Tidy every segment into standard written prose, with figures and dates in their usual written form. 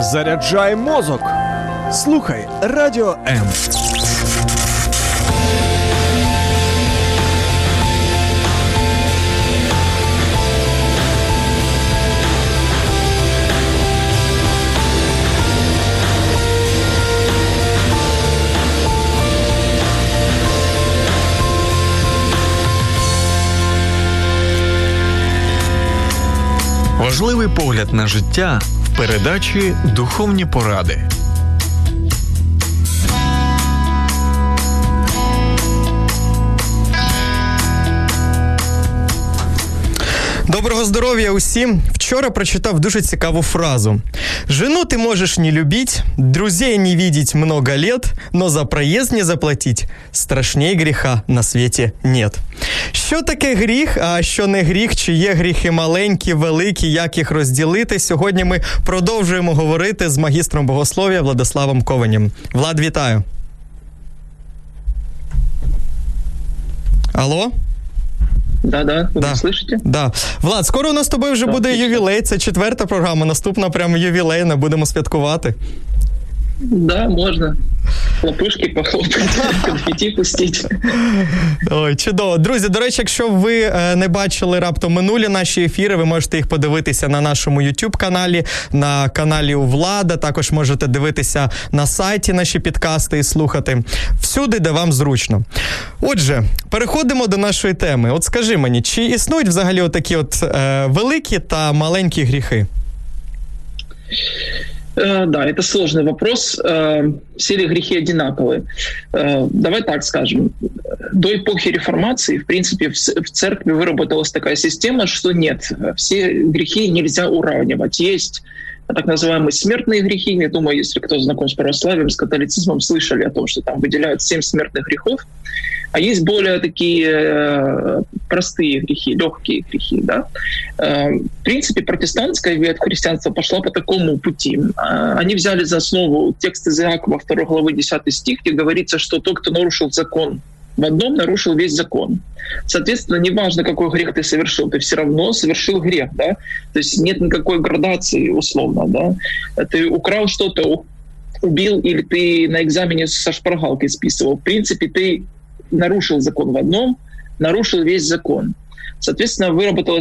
Заряджай мозок. Слухай Радіо М. Важливий погляд на життя в передачі «Духовні поради». Доброго здоров'я усім! Вчора прочитав дуже цікаву фразу. «Жену ты можешь не любить, друзей не видеть много лет, но за проезд не заплатить. Страшней гріха на світі нет». Що таке гріх, а що не гріх, чи є гріхи маленькі, великі, як їх розділити? Сьогодні ми продовжуємо говорити з магістром богослов'я Владиславом Ковенем. Влад, вітаю. Алло? Да, вы слышите? Да. Влад, скоро у нас з тобою вже буде ювілей, це 4-та програма, наступна прямо ювілейна, будемо святкувати. Да, можно. Хлопушки похлопать, конфетти пустить. Ой, чудово. Друзі, до речі, якщо ви не бачили раптом минулі наші ефіри, ви можете їх подивитися на нашому YouTube-каналі, на каналі у Влада, також можете дивитися на сайті наші підкасти і слухати. Всюди, де вам зручно. Отже, переходимо до нашої теми. От скажи мені, чи існують взагалі отакі великі та маленькі гріхи? Да, это сложный вопрос. Все ли грехи одинаковые? Давай так скажем. До эпохи реформации, в принципе, в церкви выработалась такая система, что нет, все грехи нельзя уравнивать. Есть так называемые смертные грехи. Я думаю, если кто знаком с православием, с католицизмом, слышали о том, что там выделяют 7 смертных грехов. А есть более такие простые грехи, легкие грехи. Да? В принципе, протестантская ветвь христианства пошла по такому пути. Они взяли за основу текст из Иакова 2 главы 10 стих, где говорится, что тот, кто нарушил закон в одном, нарушил весь закон. Соответственно, неважно, какой грех ты совершил, ты все равно совершил грех. Да? То есть нет никакой градации условно. Да? Ты украл что-то, убил, или ты на экзамене со шпаргалкой списывал. В принципе, ты нарушил закон в одном, нарушил весь закон. Соответственно, выработалась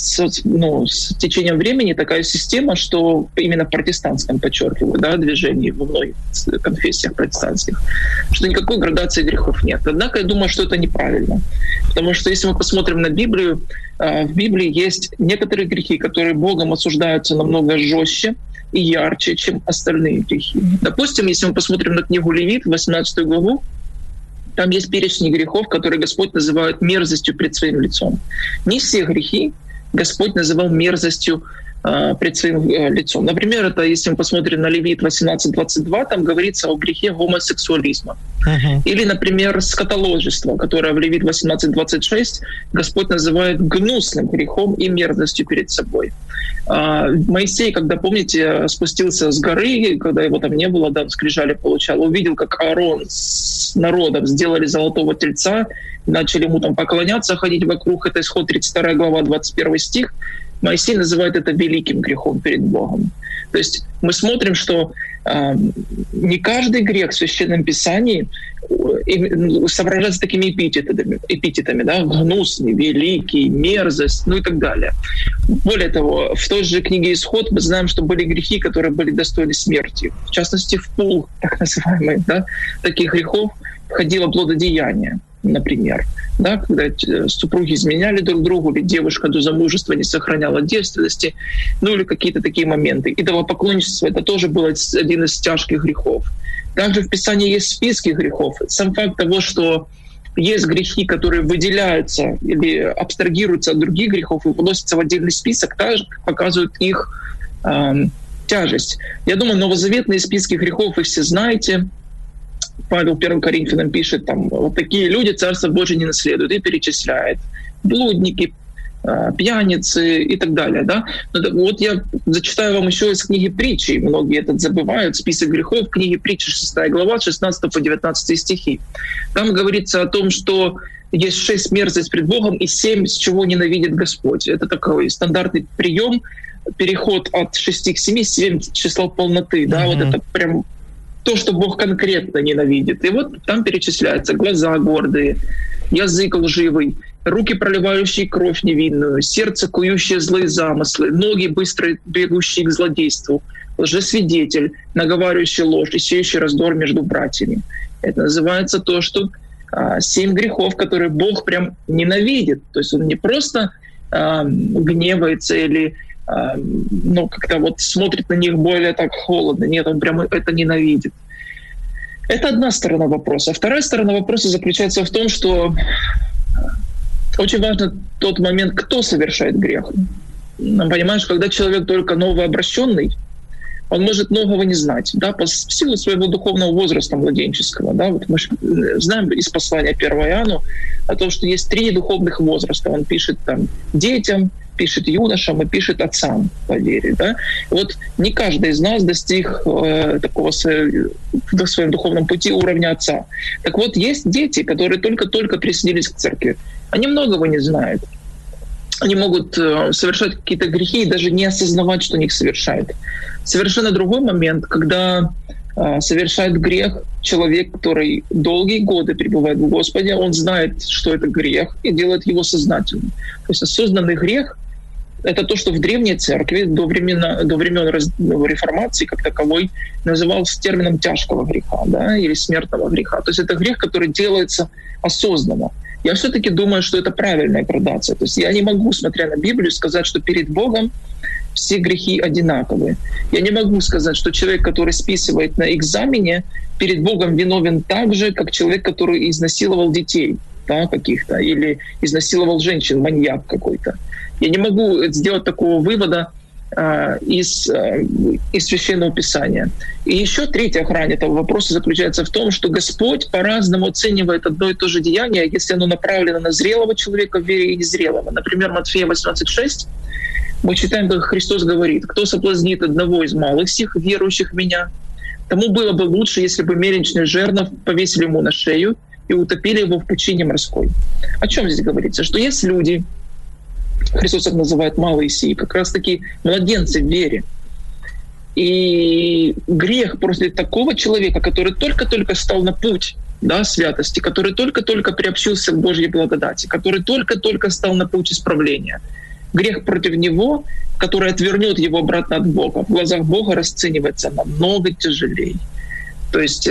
с течением времени такая система, что именно в протестантском, подчеркиваю, да, движении, во многих конфессиях протестантских, что никакой градации грехов нет. Однако я думаю, что это неправильно. Потому что если мы посмотрим на Библию, в Библии есть некоторые грехи, которые Богом осуждаются намного жестче и ярче, чем остальные грехи. Допустим, если мы посмотрим на книгу Левит, 18 главу, там есть перечень грехов, которые Господь называет мерзостью пред своим лицом. Не все грехи Господь называл мерзостью пред своим лицом. Например, это если мы посмотрим на Левит 18:22, там говорится о грехе гомосексуализма. Или, например, скотоложество, которое в Левит 18:26 Господь называет гнусным грехом и мерзостью перед собой. Моисей, когда, помните, спустился с горы, когда его там не было, да, скрижали получал, увидел, как Аарон с народом сделали золотого тельца, начали ему там поклоняться, ходить вокруг. Это Исход 32 глава, 21 стих. Моисей называет это великим грехом перед Богом. То есть мы смотрим, что не каждый грех в Священном Писании соображается такими эпитетами, да, гнусный, великий, мерзость, ну и так далее. Более того, в той же книге Исход мы знаем, что были грехи, которые были достойны смерти. В частности, в пул, так называемый, да, таких грехов входило блудодеяние, например. Да, когда супруги изменяли друг другу, или девушка до замужества не сохраняла девственности, ну или какие-то такие моменты. Идолопоклонничество — это тоже был один из тяжких грехов. Также в Писании есть списки грехов. Сам факт того, что есть грехи, которые выделяются или абстрагируются от других грехов и выносятся в отдельный список, также показывают их тяжесть. Я думаю, новозаветные списки грехов вы все знаете. Павел 1 Коринфянам пишет, там, вот такие люди Царство Божие не наследуют, и перечисляет. Блудники, пьяницы и так далее. Да? Вот я зачитаю вам еще из книги Притчи. Многие это забывают. Список грехов книги Притчи, 6 глава, 16 по 19 стихи. Там говорится о том, что есть 6 мерзость пред Богом и 7, с чего ненавидит Господь. Это такой стандартный прием, переход от 6 к 7, 7 число полноты. Да? Вот это прям то, что Бог конкретно ненавидит. И вот там перечисляется глаза гордые, язык лживый, руки, проливающие кровь невинную, сердце, кующее злые замыслы, ноги, быстро бегущие к злодейству, лжесвидетель, наговаривающий ложь и сеющий раздор между братьями. Это называется то, что 7 грехов, которые Бог прям ненавидит. То есть он не просто гневается или как-то вот смотрит на них более так холодно. Нет, он прямо это ненавидит. Это одна сторона вопроса. Вторая сторона вопроса заключается в том, что очень важен тот момент, кто совершает грех. Понимаешь, когда человек только новообращенный, он может многого не знать, да, в силу своего духовного возраста младенческого. Да, вот мы знаем из послания 1 Иоанну о том, что есть 3 духовных возраста. Он пишет там детям, пишет юношам и пишет отцам по вере. Да? Вот не каждый из нас достиг такого в своем духовном пути уровня отца. Так вот, есть дети, которые только-только присоединились к церкви. Они многого не знают. Они могут совершать какие-то грехи и даже не осознавать, что они их совершают. Совершенно другой момент, когда совершает грех человек, который долгие годы пребывает в Господе, он знает, что это грех, и делает его сознательно. То есть осознанный грех — это то, что в древней церкви до времен реформации как таковой назывался термином тяжкого греха, да, или смертного греха. То есть это грех, который делается осознанно. Я все-таки думаю, что это правильная градация. То есть я не могу, смотря на Библию, сказать, что перед Богом все грехи одинаковые. Я не могу сказать, что человек, который списывает на экзамене, перед Богом виновен так же, как человек, который изнасиловал детей, да, каких-то, или изнасиловал женщин, маньяк какой-то. Я не могу сделать такого вывода из Священного Писания. И еще третья грань этого вопроса заключается в том, что Господь по-разному оценивает одно и то же деяние, если оно направлено на зрелого человека в вере и незрелого. Например, Матфея 18:6 мы читаем, как Христос говорит: «Кто соблазнит одного из малых сих, верующих в Меня, тому было бы лучше, если бы мельничный жернов повесили ему на шею и утопили его в пучине морской». О чем здесь говорится? Что есть люди, Христос их называет малые сии, как раз-таки младенцы в вере. И грех после такого человека, который только-только стал на путь, да, святости, который только-только приобщился к Божьей благодати, который только-только стал на путь исправления, грех против него, который отвернет его обратно от Бога, в глазах Бога расценивается намного тяжелее. То есть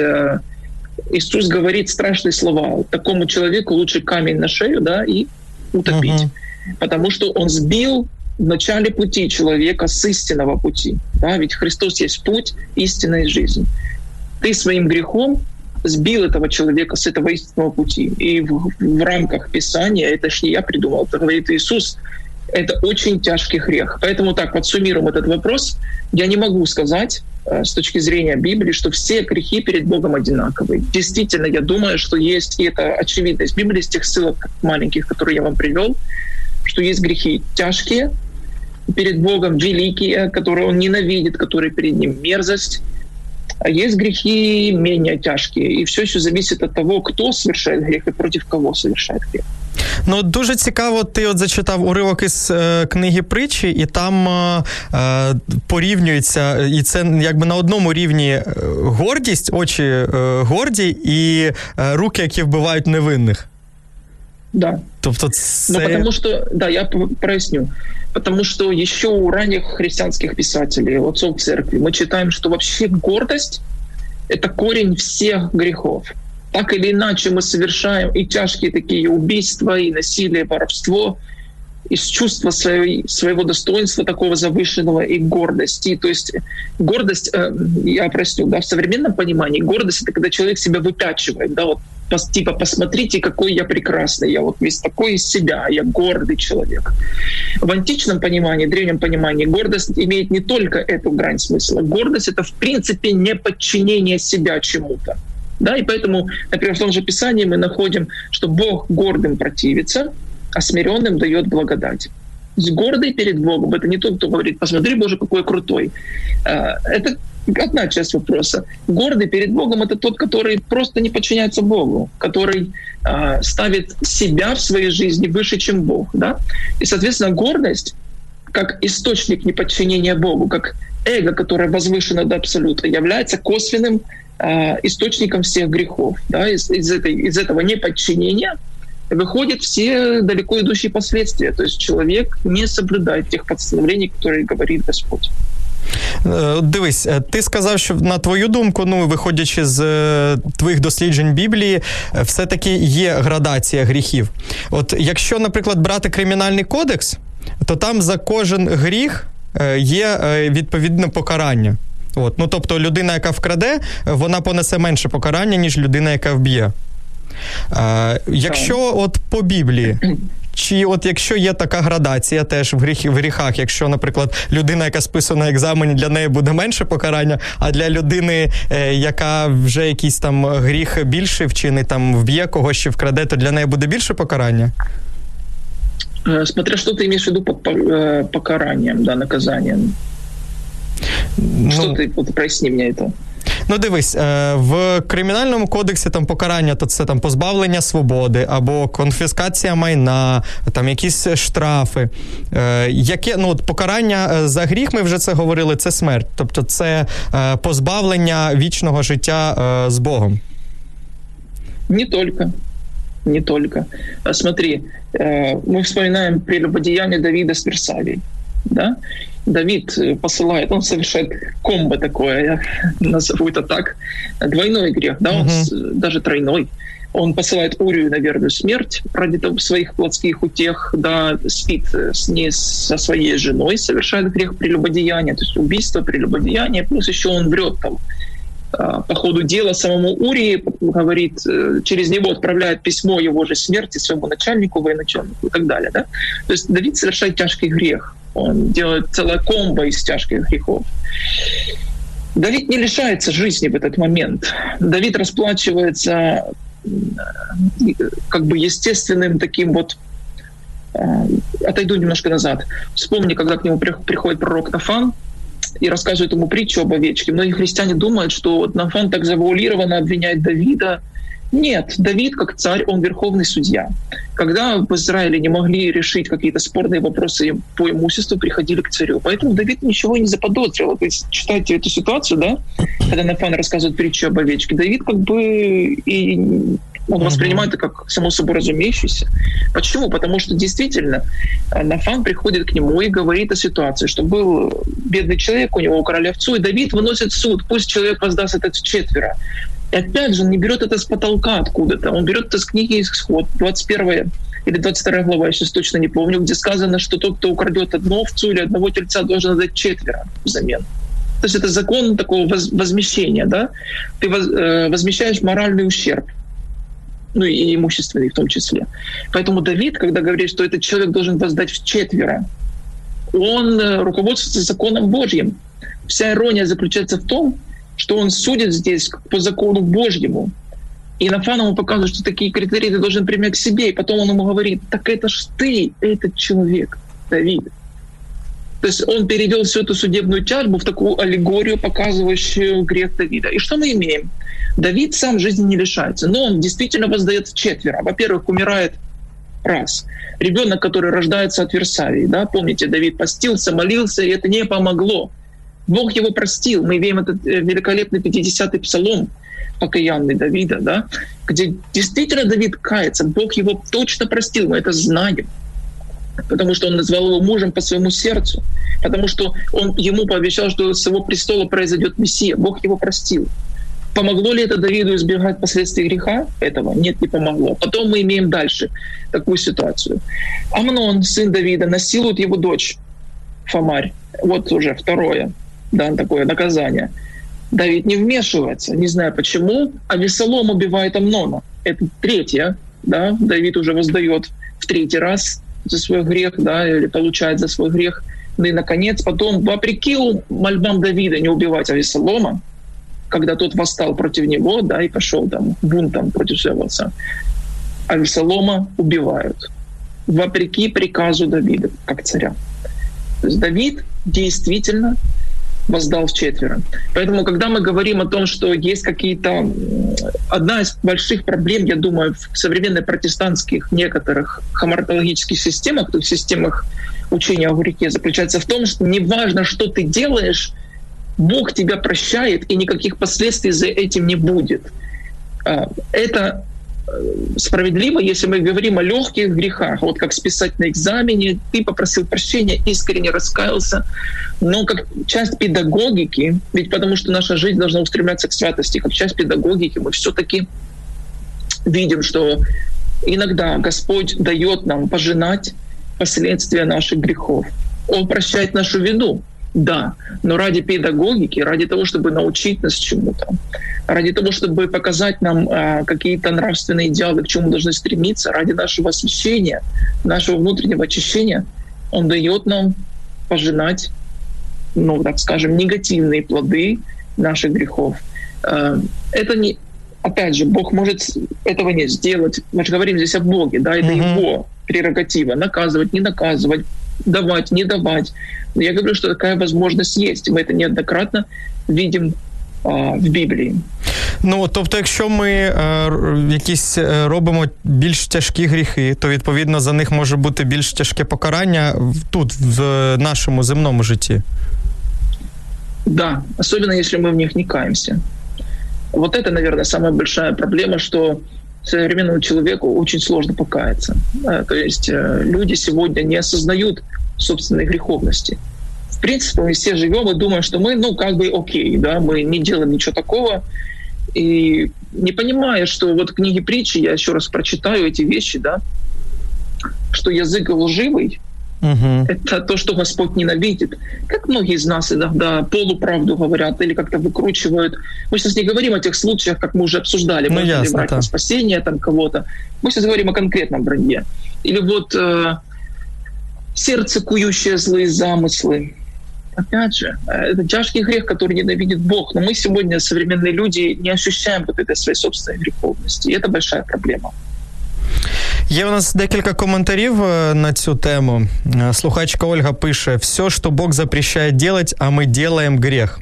Иисус говорит страшные слова: такому человеку лучше камень на шею, да, и утопить. Потому что он сбил в начале пути человека с истинного пути. Да? Ведь Христос есть путь, истина и жизнь. Ты своим грехом сбил этого человека с этого истинного пути. И в рамках Писания, это ж не я придумал, это говорит Иисус, это очень тяжкий грех. Поэтому так, подсуммируем этот вопрос. Я не могу сказать с точки зрения Библии, что все грехи перед Богом одинаковые. Действительно, я думаю, что есть, и это очевидно из Библии, из тех ссылок маленьких, которые я вам привел, что есть грехи тяжкие перед Богом, великие, которые Он ненавидит, которые перед Ним мерзость. А есть грехи менее тяжкие. І все еще зависит от того, кто совершает грех и против кого совершает грех. Ну, дуже цікаво, ти от зачитав уривок із книги Притчі, і там порівнюється, і це якби на одному рівні гордість, очі горді і руки, які вбивають невинних. Да. Тобто це... Ну, потому что, да, я проясню. Потому что еще у ранних христианских писателей, отцов церкви, мы читаем, что вообще гордость — это корень всех грехов. Так или иначе мы совершаем и тяжкие такие убийства, и насилие, и воровство, из чувства своего достоинства такого завышенного, и гордости. То есть гордость, я простю, да, в современном понимании гордость — это когда человек себя выпячивает, да, вот, типа посмотрите, какой я прекрасный, я вот весь такой из себя, я гордый человек. В античном понимании, древнем понимании гордость имеет не только эту грань смысла. Гордость — это в принципе не подчинение себя чему-то. Да, и поэтому, например, в том же Писании мы находим, что Бог гордым противится, а смиренным дает благодать. Гордый перед Богом — это не тот, кто говорит: посмотри, Боже, какой крутой. Это одна часть вопроса. Гордый перед Богом — это тот, который просто не подчиняется Богу, который ставит себя в своей жизни выше, чем Бог. Да? И, соответственно, гордость, как источник неподчинения Богу, как эго, которое возвышено до абсолюта, является косвенным источником всех грехов. Да? Из этого неподчинения выходят все далеко идущие последствия. То есть человек не соблюдает тех постановлений, которые говорит Господь. Дивись, ти сказав, що на твою думку, виходячи з твоїх досліджень Біблії, все-таки є градація гріхів. От якщо, наприклад, брати Кримінальний кодекс, то там за кожен гріх є відповідне покарання. От, тобто людина, яка вкраде, вона понесе менше покарання, ніж людина, яка вб'є. Якщо от по Біблії, чи от якщо є така градація теж в гріхах, якщо, наприклад, людина, яка списує на екзамені, для неї буде менше покарання, а для людини, яка вже якийсь там гріх більший вчинить, там вб'є когось чи вкраде, то для неї буде більше покарання? Смотря, что ты имеешь в виду под покаранием, да, наказанием. Что ты, проясни мне это. Дивись, в Кримінальному кодексі там покарання, то це там позбавлення свободи або конфіскація майна, там якісь штрафи. Покарання за гріх, ми вже це говорили, це смерть. Тобто це позбавлення вічного життя з Богом. Не только. Смотри, мы вспоминаем прелюбодеяние Давида с Версавией. Да? Давид посылает, он совершает комбо такое, я назову это так, двойной грех, да, он даже тройной. Он посылает Урию на верную смерть ради своих плотских утех, да, спит со своей женой, совершает грех прелюбодеяния, то есть убийство, прелюбодеяние, плюс еще он врет там по ходу дела самому Урии, говорит, через него отправляет письмо его же смерти своему начальнику, военачальнику и так далее. Да? То есть Давид совершает тяжкий грех. Он делает целое комбо из тяжких грехов. Давид не лишается жизни в этот момент. Давид расплачивается как бы естественным таким вот... Отойду немножко назад. Вспомни, когда к нему приходит пророк Нафан и рассказывает ему притчу об овечке. Многие христиане думают, что вот Нафан так завуалированно обвиняет Давида. Нет, Давид, как царь, он верховный судья. Когда в Израиле не могли решить какие-то спорные вопросы по имуществу, приходили к царю. Поэтому Давид ничего не заподозрил. Вы читаете эту ситуацию, да? Когда Нафан рассказывает притчу об овечке. Давид как бы и он воспринимает это как само собой разумеющееся. Почему? Потому что действительно Нафан приходит к нему и говорит о ситуации, что был бедный человек, у него украли овцу, и Давид выносит суд, пусть человек воздаст это вчетверо. И опять же, он не берет это с потолка откуда-то, он берет это с книги «Исход», 21 или 22 глава, я сейчас точно не помню, где сказано, что тот, кто украдет одну овцу или одного тельца, должен отдать 4 взамен. То есть это закон такого возмещения, да? Ты возмещаешь моральный ущерб, и имущественный в том числе. Поэтому Давид, когда говорит, что этот человек должен воздать вчетверо, он руководствуется законом Божьим. Вся ирония заключается в том, что он судит здесь по закону Божьему. И Нафан ему показывает, что такие критерии ты должен применять к себе. И потом он ему говорит, так это ж ты, этот человек, Давид. То есть он перевел всю эту судебную тяжбу в такую аллегорию, показывающую грех Давида. И что мы имеем? Давид сам жизни не лишается, но он действительно воздает вчетверо. Во-первых, умирает раз. Ребенок, который рождается от Версавии, да, помните, Давид постился, молился, и это не помогло. Бог его простил. Мы имеем этот великолепный 50-й псалом покаянный Давида, да, где действительно Давид кается. Бог его точно простил, мы это знаем. Потому что он назвал его мужем по своему сердцу. Потому что он ему пообещал, что с его престола произойдет Мессия. Бог его простил. Помогло ли это Давиду избегать последствий греха? Этого нет, не помогло. Потом мы имеем дальше такую ситуацию. Амнон, сын Давида, насилует его дочь Фамарь. Вот уже второе, да, такое наказание. Давид не вмешивается, не знаю почему. Авесолом убивает Амнона. Это третье, да, Давид уже воздает в 3-й раз за свой грех, да, или получает за свой грех. Ну и, наконец, потом, вопреки мольбам Давида не убивать Авесолома, когда тот восстал против него, да, и пошел там бунтом против своего отца, Авесолома убивают. Вопреки приказу Давида, как царя. То есть Давид действительно воздал вчетверо. Поэтому, когда мы говорим о том, что есть какие-то... Одна из больших проблем, я думаю, в современных протестантских некоторых хамартологических системах, то есть системах учения о грехе, заключается в том, что неважно, что ты делаешь, Бог тебя прощает, и никаких последствий за этим не будет. Это справедливо, если мы говорим о легких грехах, вот как списать на экзамене, ты попросил прощения, искренне раскаялся, но как часть педагогики, ведь потому что наша жизнь должна устремляться к святости, как часть педагогики мы все-таки видим, что иногда Господь дает нам пожинать последствия наших грехов. Он прощает нашу вину, да, но ради педагогики, ради того, чтобы научить нас чему-то, ради того, чтобы показать нам какие-то нравственные идеалы, к чему мы должны стремиться, ради нашего освящения, нашего внутреннего очищения, Он дает нам пожинать, ну, так скажем, негативные плоды наших грехов. Это не... Опять же, Бог может этого не сделать. Мы же говорим здесь о Боге, да, это Его прерогатива. Наказывать, не наказывать, давать, не давать. Но я говорю, что такая возможность есть. Мы это неоднократно видим в Біблії. Ну, тобто, якщо ми якісь робимо більш тяжкі гріхи, то, відповідно, за них може бути більш тяжке покарання тут, в нашому земному житті. Да, особенно если мы в них не каемся. Вот это, наверное, самая большая проблема, что современному человеку очень сложно покаяться. То есть люди сегодня не осознают собственной греховности. В принципе, мы все живем и думаем, что мы, ну, как бы окей, да, мы не делаем ничего такого. И не понимая, что вот в книге притчи, я еще раз прочитаю эти вещи, да, что язык лживый, это то, что Господь ненавидит. Как многие из нас иногда полуправду говорят или как-то выкручивают. Мы сейчас не говорим о тех случаях, как мы уже обсуждали, можно ли брать на спасение там кого-то. Мы сейчас говорим о конкретном вранье. Или вот сердце, кующее злые замыслы. Опять же, это тяжкий грех, который ненавидит Бог. Но мы сегодня, современные люди, не ощущаем вот этой своей собственной греховности. И это большая проблема. Є у нас декілька коментарів на цю тему. Слухачка Ольга пише: «Все, что Бог запрещает делать, а мы делаем грех».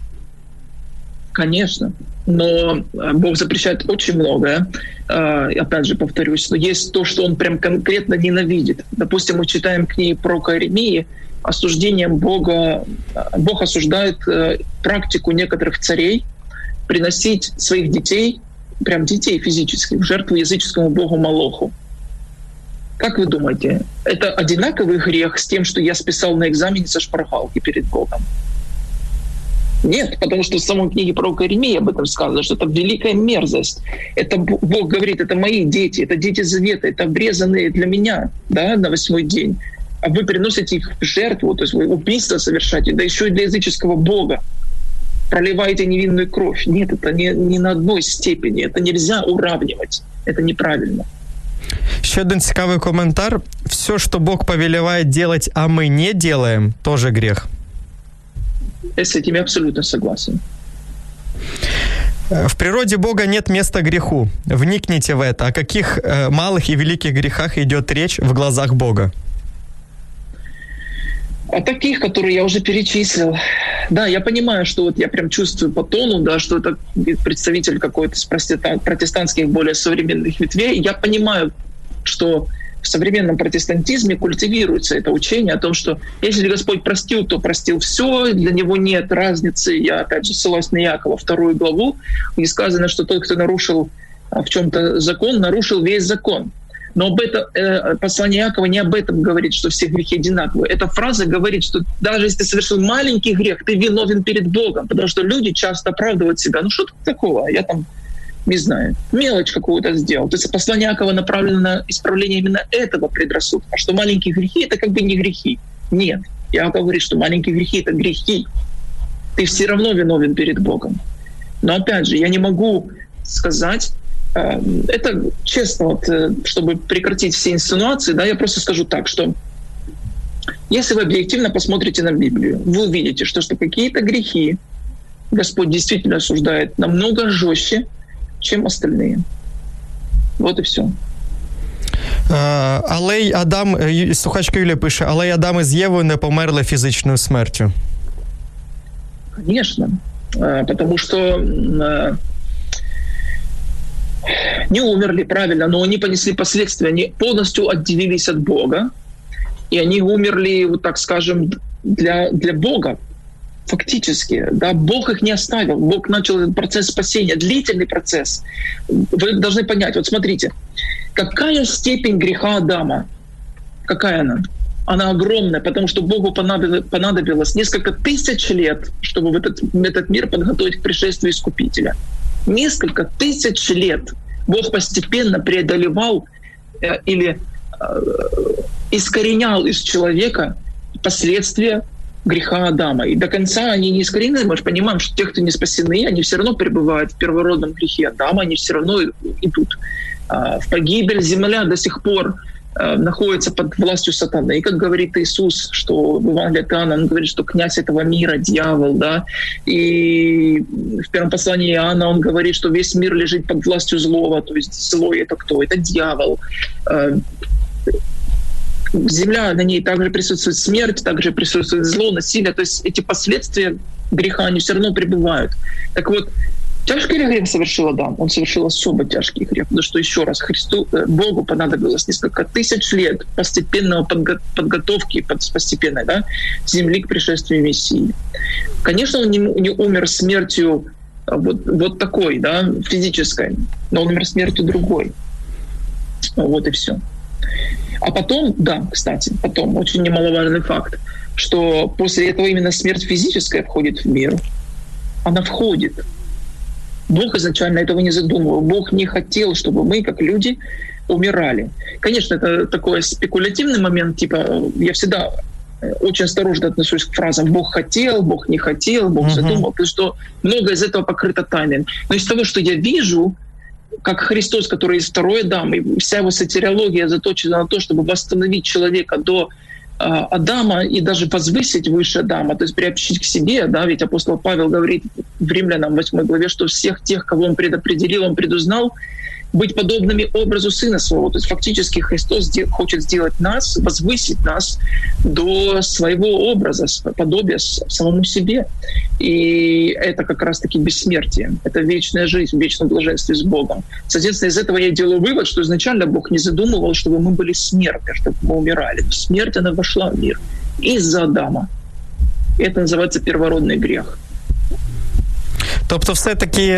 Конечно, но Бог запрещает очень многое. Опять же, повторюсь, но есть то, что Он прям конкретно ненавидит. Допустим, мы читаем книги пророка Иеремии, осуждением Бога. Бог осуждает практику некоторых царей приносить своих детей, прям детей физически, в жертву языческому богу Молоху. Как вы думаете, это одинаковый грех с тем, что я списал на экзамене со шпаргалки перед Богом? Нет, потому что в самой книге пророка Иеремии об этом сказано, что это великая мерзость. Это Бог говорит, это мои дети, это дети завета, это обрезанные для меня, да, на 8-й день. А вы приносите их в жертву, то есть вы убийство совершаете, да еще и для языческого бога. Проливаете невинную кровь. Нет, это не на одной степени. Это нельзя уравнивать. Это неправильно. Ще один цікавий коментар. Все, что Бог повелевает делать, а мы не делаем, тоже грех. Я с этим абсолютно согласен. В природе Бога нет места греху. Вникните в это. О каких малых и великих грехах идет речь в глазах Бога? О таких, которые я уже перечислил. Да, я понимаю, что вот я прям чувствую по тону, да, что это представитель какой-то из протестантских более современных ветвей. Я понимаю, что в современном протестантизме культивируется это учение о том, что если Господь простил, то простил все, для него нет разницы. Я опять же ссылаюсь на Иакова, 2 главу, где сказано, что тот, кто нарушил в чем-то закон, нарушил весь закон. Но об этом, послание Иакова не об этом говорит, что все грехи одинаковые. Эта фраза говорит, что даже если ты совершил маленький грех, ты виновен перед Богом, потому что люди часто оправдывают себя. Ну что тут такого? Я там, не знаю, мелочь какую-то сделал. То есть послание Иакова направлено на исправление именно этого предрассудка, что маленькие грехи — это как бы не грехи. Нет. Иаков говорит, что маленькие грехи — это грехи. Ты все равно виновен перед Богом. Но опять же, я не могу сказать... Это честно, вот, чтобы прекратить все инсинуации, да, я просто скажу так, что если вы объективно посмотрите на Библию, вы увидите, что какие-то грехи Господь действительно осуждает намного жестче, чем остальные. Вот и все. Але й Адам, слухачка Юлія пише, але й Адам із Євою не померли фізичною смертю. Конечно. Потому что не умерли, правильно, но они понесли последствия. Они полностью отделились от Бога, и они умерли, вот так скажем, для Бога. Фактически, да, Бог их не оставил. Бог начал этот процесс спасения, длительный процесс. Вы должны понять, вот смотрите, какая степень греха Адама? Какая она? Она огромная, потому что Богу понадобилось несколько тысяч лет, чтобы этот мир подготовить к пришествию Искупителя. Несколько тысяч лет Бог постепенно преодолевал или искоренял из человека последствия греха Адама. И до конца они не искореneны. Мы же понимаем, что те, кто не спасены, они все равно пребывают в первородном грехе Адама, они все равно идут в погибель. Земля до сих пор находится под властью сатаны. И как говорит Иисус, что в Евангелии от Иоанна, он говорит, что князь этого мира, дьявол, да, и в первом послании Иоанна он говорит, что весь мир лежит под властью злого, то есть злой — это кто? Это дьявол. Земля, на ней также присутствует смерть, также присутствует зло, насилие, то есть эти последствия греха, они все равно пребывают. Так вот, тяжкий ли грех совершил Адам? Он совершил особо тяжкий грех, потому что, еще раз, Богу понадобилось несколько тысяч лет постепенного подготовки, постепенной, да, земли к пришествию Мессии. Конечно, он не умер смертью вот такой, да, физической, но он умер смертью другой. Вот и все. А потом, да, кстати, потом очень немаловажный факт, что после этого именно смерть физическая входит в мир. Она входит. Бог изначально этого не задумывал. Бог не хотел, чтобы мы, как люди, умирали. Конечно, это такой спекулятивный момент, типа я всегда очень осторожно отношусь к фразам «Бог хотел», «Бог не хотел», «Бог задумал», потому что многое из этого покрыто тайной. Но из того, что я вижу, как Христос, который есть второй Адам, и вся его сатериология заточена на то, чтобы восстановить человека до Адама и даже возвысить выше Адама, то есть приобщить к себе, да, ведь апостол Павел говорит в Римлянам 8 главе, что всех тех, кого он предопределил, он предузнал, быть подобными образу Сына Своего. То есть фактически Христос хочет сделать нас, возвысить нас до своего образа, подобия самому себе. И это как раз-таки бессмертие. Это вечная жизнь, в вечном блаженстве с Богом. Соответственно, из этого я делаю вывод, что изначально Бог не задумывал, чтобы мы были смертны, чтобы мы умирали. Смерть, она вошла в мир из-за Адама. И это называется первородный грех. Тобто все-таки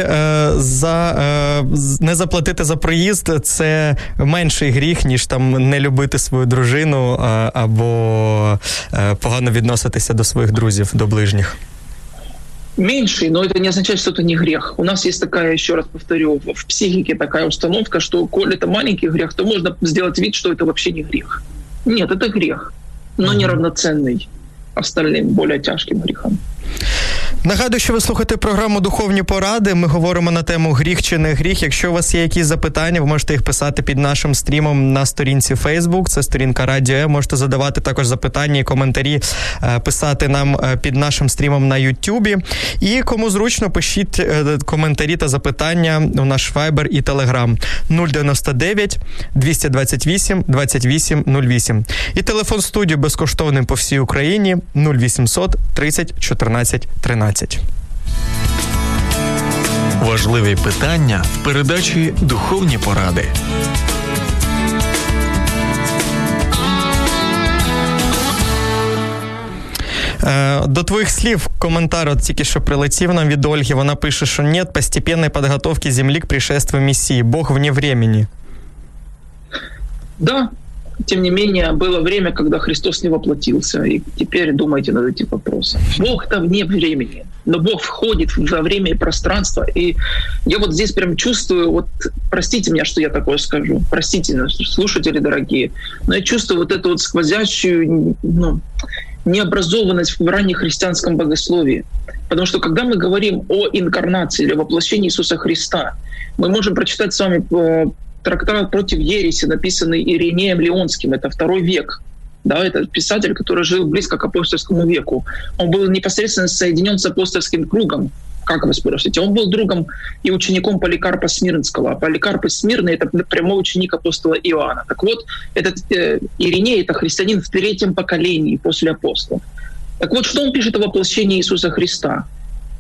не заплатити за проїзд – це менший гріх, ніж там не любити свою дружину або погано відноситися до своїх друзів, до ближніх. Меньший, но это не означает, что это не грех. У нас есть такая, еще раз повторю, в психике такая установка, что коль это маленький грех, то можно сделать вид, что это вообще не грех. Нет, это грех, но не равноценный остальным, более тяжким грехам. Нагадую, що ви слухаєте програму «Духовні поради». Ми говоримо на тему «Гріх чи не гріх». Якщо у вас є якісь запитання, ви можете їх писати під нашим стрімом на сторінці Facebook. Це сторінка Радіо М. Можете задавати також запитання і коментарі, писати нам під нашим стрімом на YouTube. І кому зручно, пишіть коментарі та запитання у наш Viber і Telegram 099 228 28 08. І телефон студії безкоштовний по всій Україні 0800 30 14 13. Важливі питання в передачі «Духовні поради». До твоїх слів коментар от тільки що прилетів нам від Ольги. Вона пише, що нет постепенной подготовки земли к пришествию Мессии. Бог вне времени. Да, тем не менее, было время, когда Христос не воплотился. И теперь думайте над этим вопросом. Бог-то вне времени, но Бог входит во время и пространство. И я вот здесь прям чувствую, вот простите меня, что я такое скажу, простите, слушатели дорогие, но я чувствую вот эту вот сквозящую, необразованность в раннехристианском богословии. Потому что когда мы говорим о инкарнации или воплощении Иисуса Христа, мы можем прочитать с вами трактат против ереси, написанный Иринеем Леонским, это II век. Да, это писатель, который жил близко к апостольскому веку. Он был непосредственно соединен с апостольским кругом. Как вы спросите? Он был другом и учеником Поликарпа Смирнского. А Поликарп Смирный — это прямой ученик апостола Иоанна. Так вот, этот Ириней — это христианин в 3-м поколении после апостола. Так вот, что он пишет о воплощении Иисуса Христа?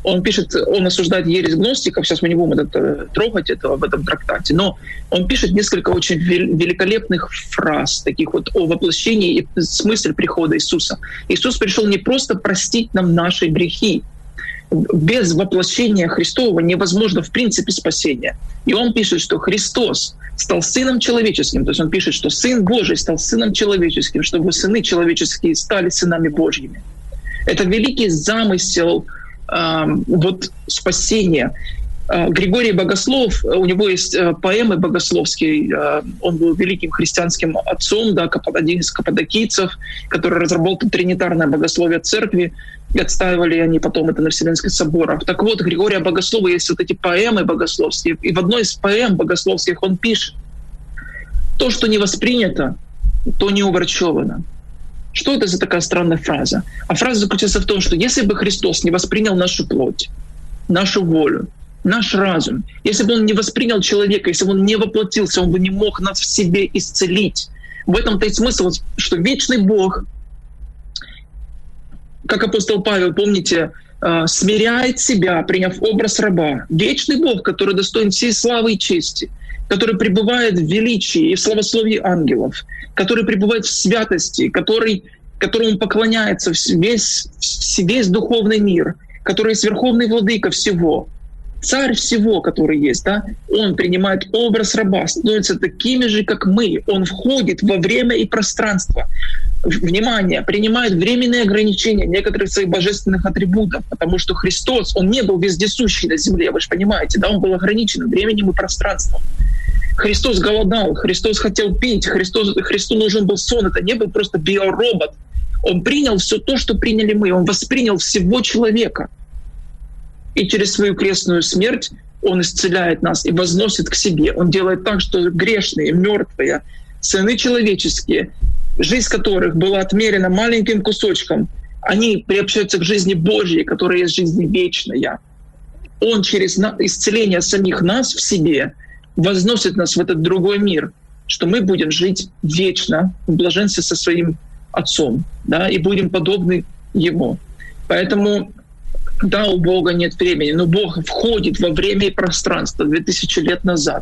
Он пишет, он осуждает ересь гностиков, сейчас мы не будем трогать этого в этом трактате, но он пишет несколько очень великолепных фраз, таких вот о воплощении и смысле прихода Иисуса. Иисус пришел не просто простить нам наши грехи. Без воплощения Христового невозможно в принципе спасение. И он пишет, что Христос стал Сыном Человеческим, то есть он пишет, что Сын Божий стал Сыном Человеческим, чтобы сыны человеческие стали сынами Божьими. Это великий замысел вот спасения. Григорий Богослов, у него есть поэмы богословские, он был великим христианским отцом, да, один из каппадокийцев, который разработал тринитарное богословие церкви, и отстаивали они потом это на Вселенских соборах. Так вот, у Григория Богослова есть вот эти поэмы богословские, и в одной из поэм богословских он пишет: «То, что не воспринято, то не уврачевано». Что это за такая странная фраза? А фраза заключается в том, что если бы Христос не воспринял нашу плоть, нашу волю, наш разум, если бы он не воспринял человека, если бы он не воплотился, он бы не мог нас в себе исцелить. В этом-то и смысл, что вечный Бог, как апостол Павел, помните, смиряет себя, приняв образ раба. Вечный Бог, который достоин всей славы и чести, который пребывает в величии и в славословии ангелов, который пребывает в святости, которому поклоняется весь духовный мир, который есть верховный владыка всего, царь всего, который есть, да, он принимает образ раба, становится такими же, как мы. Он входит во время и пространство. Внимание, принимает временные ограничения некоторых своих божественных атрибутов, потому что Христос, он не был вездесущий на земле, вы же понимаете, да, он был ограничен временем и пространством. Христос голодал, Христос хотел пить, Христу нужен был сон, это не был просто биоробот. Он принял все то, что приняли мы, он воспринял всего человека. И через свою крестную смерть он исцеляет нас и возносит к себе. Он делает так, что грешные, мертвые, сыны человеческие, жизнь которых была отмерена маленьким кусочком, они приобщаются к жизни Божьей, которая есть жизнь вечная. Он через исцеление самих нас в себе возносит нас в этот другой мир, что мы будем жить вечно в блаженстве со своим Отцом, да, и будем подобны Ему. Поэтому, да, у Бога нет времени, но Бог входит во время и пространство 2000 лет назад,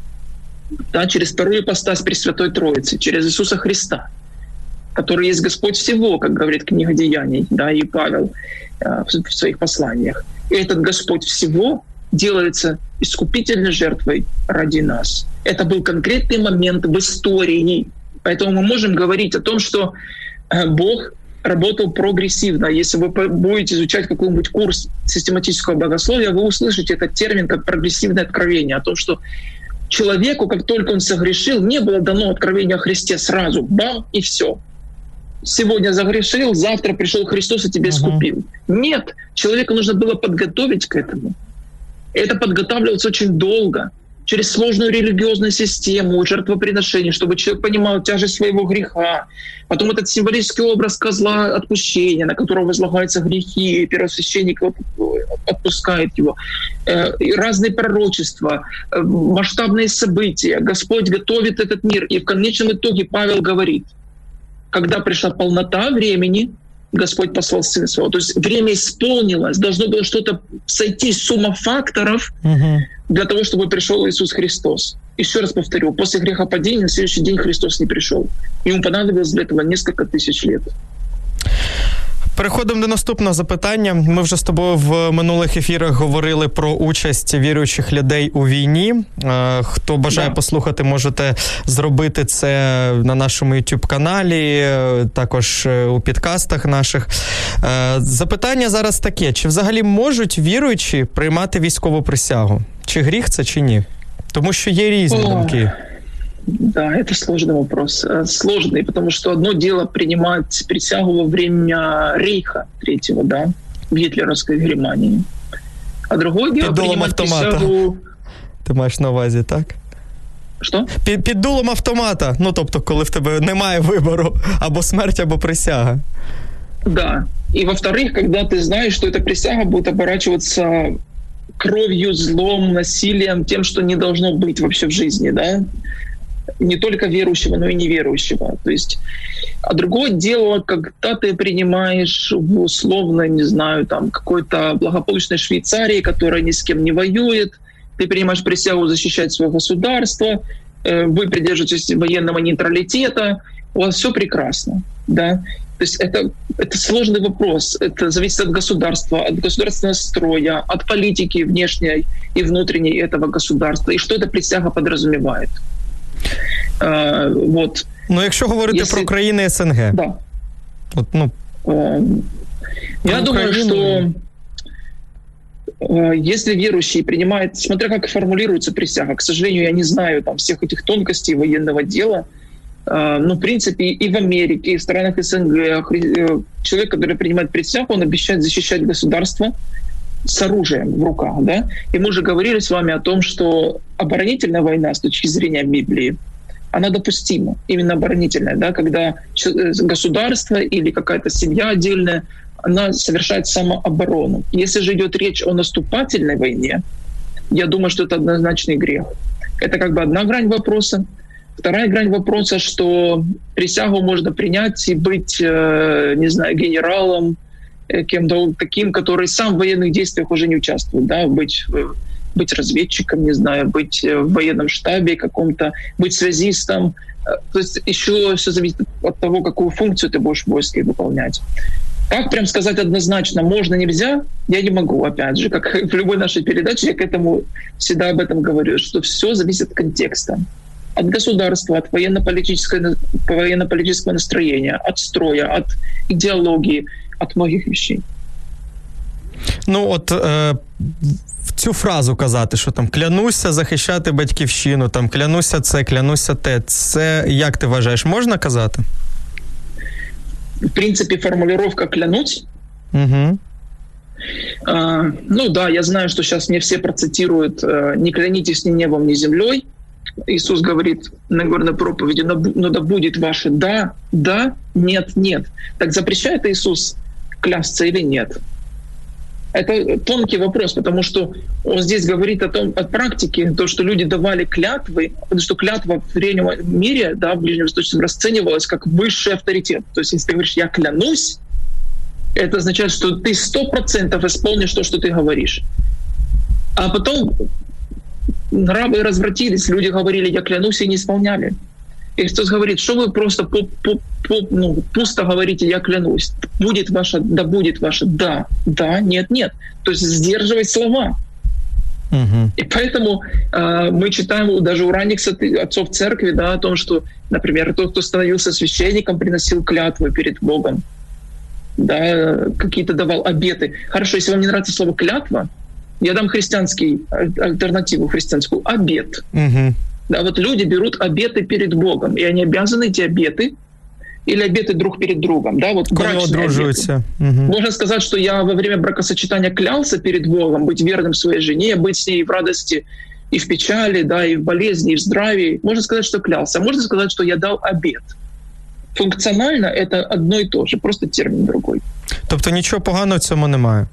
да, через вторую ипостась Пресвятой Троицы, через Иисуса Христа, который есть Господь всего, как говорит книга Деяний, да, и Павел в своих посланиях. И этот Господь всего делается искупительной жертвой ради нас. Это был конкретный момент в истории. Поэтому мы можем говорить о том, что Бог работал прогрессивно. Если вы будете изучать какой-нибудь курс систематического богословия, вы услышите этот термин как прогрессивное откровение, о том, что человеку, как только он согрешил, не было дано откровение о Христе сразу. Бам, и все. Сегодня загрешил, завтра пришел Христос и тебя искупил. Нет, человеку нужно было подготовить к этому. Это подготавливалось очень долго, через сложную религиозную систему, жертвоприношений, чтобы человек понимал тяжесть своего греха. Потом этот символический образ козла отпущения, на которого возлагаются грехи, и первосвященник отпускает его. И разные пророчества, масштабные события. Господь готовит этот мир. И в конечном итоге Павел говорит: когда пришла полнота времени, Господь послал Сына Своего. То есть время исполнилось, должно было что-то сойти, сумма факторов для того, чтобы пришел Иисус Христос. Еще раз повторю, после грехопадения на следующий день Христос не пришел. Ему понадобилось для этого несколько тысяч лет. Переходимо до наступного запитання. Ми вже з тобою в минулих ефірах говорили про участь віруючих людей у війні. Хто бажає послухати, можете зробити це на нашому YouTube-каналі, також у підкастах наших. Запитання зараз таке. Чи взагалі можуть віруючі приймати військову присягу? Чи гріх це, чи ні? Тому що є різні думки. Да, это сложный вопрос. Сложный, потому что одно дело принимать присягу во время Рейха Третьего, да, в гитлеровской Германии. А другое дело принимать присягу... Ти маєш на увазі, так? Що? Під дулом автомата. Ну, тобто, коли в тебе немає вибору, або смерть, або присяга. Да. И во-вторых, когда ты знаешь, что эта присяга будет оборачиваться кровью, злом, насилием, тем, что не должно быть вообще в жизни, да? не только верующего, но и неверующего. То есть, а другое дело, когда ты принимаешь условно, не знаю, там какой-то благополучной Швейцарии, которая ни с кем не воюет, ты принимаешь присягу защищать свое государство, вы придерживаетесь военного нейтралитета, у вас все прекрасно, да. То есть это сложный вопрос. Это зависит от государственного строя, от политики внешней и внутренней этого государства. И что эта присяга подразумевает. Вот. Ну, якщо говорити про країни СНГ. Да. От, ну, я думаю, что если верующий принимает, смотря как формулируется присяга, к сожалению, я не знаю там всех этих тонкостей военного дела, но, в принципе, и в Америке, и в странах СНГ человек, который принимает присягу, он обещает защищать государство с оружием в руках. Да? И мы уже говорили с вами о том, что оборонительная война с точки зрения Библии, она допустима, именно оборонительная, да? Когда государство или какая-то семья отдельная, она совершает самооборону. Если же идет речь о наступательной войне, я думаю, что это однозначный грех. Это как бы одна грань вопроса. Вторая грань вопроса, что присягу можно принять и быть, не знаю, генералом, кем-то таким, который сам в военных действиях уже не участвует, да, быть разведчиком, не знаю, быть в военном штабе каком-то, быть связистом. То есть еще все зависит от того, какую функцию ты будешь в войске выполнять. Как прям сказать однозначно, можно, нельзя, я не могу, опять же, как в любой нашей передаче, я к этому всегда об этом говорю, что все зависит от контекста. От государства, от военно-политического настроения, от строя, от идеологии, от многих вещей. Ну, от цю фразу казати, що там клянуся захищати батьківщину, там клянуся це, клянуся те, це, як ти вважаєш, можна казати? В принципе, формулировка «клянуть». Угу. Ну да, я знаю, что сейчас не все процитируют «не клянитесь ни небом, ни землей». Иисус говорит на Нагорной проповеди: «Но да будет ваше да, да, нет, нет». Так запрещает Иисус клясться или нет? Это тонкий вопрос, потому что он здесь говорит о практике, то, что люди давали клятвы, потому что клятва в древнем мире, да, в ближневосточном, расценивалась как высший авторитет. То есть если ты говоришь «я клянусь», это означает, что ты 100% исполнишь то, что ты говоришь. А потом рабы развратились, люди говорили «я клянусь» и не исполняли. И Христос говорит, что вы просто пусто говорите «я клянусь». Будет ваше, да будет ваше, да, да, нет, нет. То есть сдерживать слова. Угу. И поэтому мы читаем даже у ранних отцов церкви, да, о том, что, например, тот, кто становился священником, приносил клятвы перед Богом, да, какие-то давал обеты. Хорошо, если вам не нравится слово «клятва», я дам альтернативу христианскую — обет. Угу. Да, вот люди берут обеты перед Богом, и они обязаны эти обеты или обеты друг перед другом. Да, вот брачные обеты. Угу. Можно сказать, что я во время бракосочетания клялся перед Богом быть верным своей жене, быть с ней в радости и в печали, да, и в болезни, и в здравии. Можно сказать, что клялся. Можно сказать, что я дал обет. Функционально это одно и то же, просто термин другой. Тобто нічого поганого в цьому немає?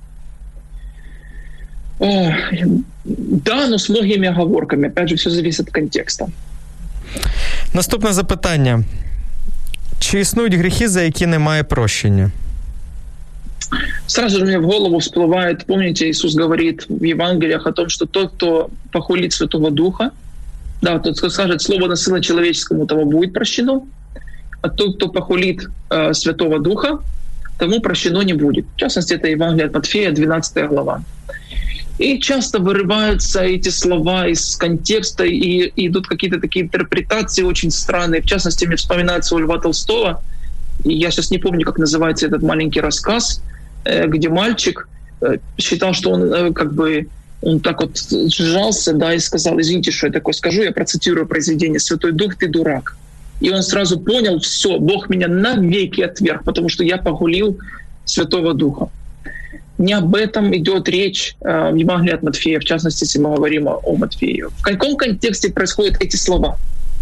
Да, но с многими оговорками. Опять же, все зависит от контекста. Наступне запитання. Чи існують гріхи, за які немає прощення? Сразу же мне в голову всплывает, помните, Иисус говорит в Евангелиях о том, что тот, кто похулит Святого Духа, да, тот, кто скажет слово на сына человеческому, тому будет прощено, а тот, кто похулит Святого Духа, тому прощено не будет. В частности, это Евангелие от Матфея, 12 глава. И часто вырываются эти слова из контекста, и идут какие-то такие интерпретации очень странные. В частности, мне вспоминается у Льва Толстого, и я сейчас не помню, как называется этот маленький рассказ, где мальчик считал, что он как бы он так вот сжался, да, и сказал: извините, что я такое скажу, я процитирую произведение: «Святой Дух, ты дурак». И он сразу понял: все, Бог меня навеки отверг, потому что я похулил Святого Духа. Не об этом идет речь в Евангелии от Матфея, в частности, если мы говорим о Матфея. В каком контексте происходят эти слова?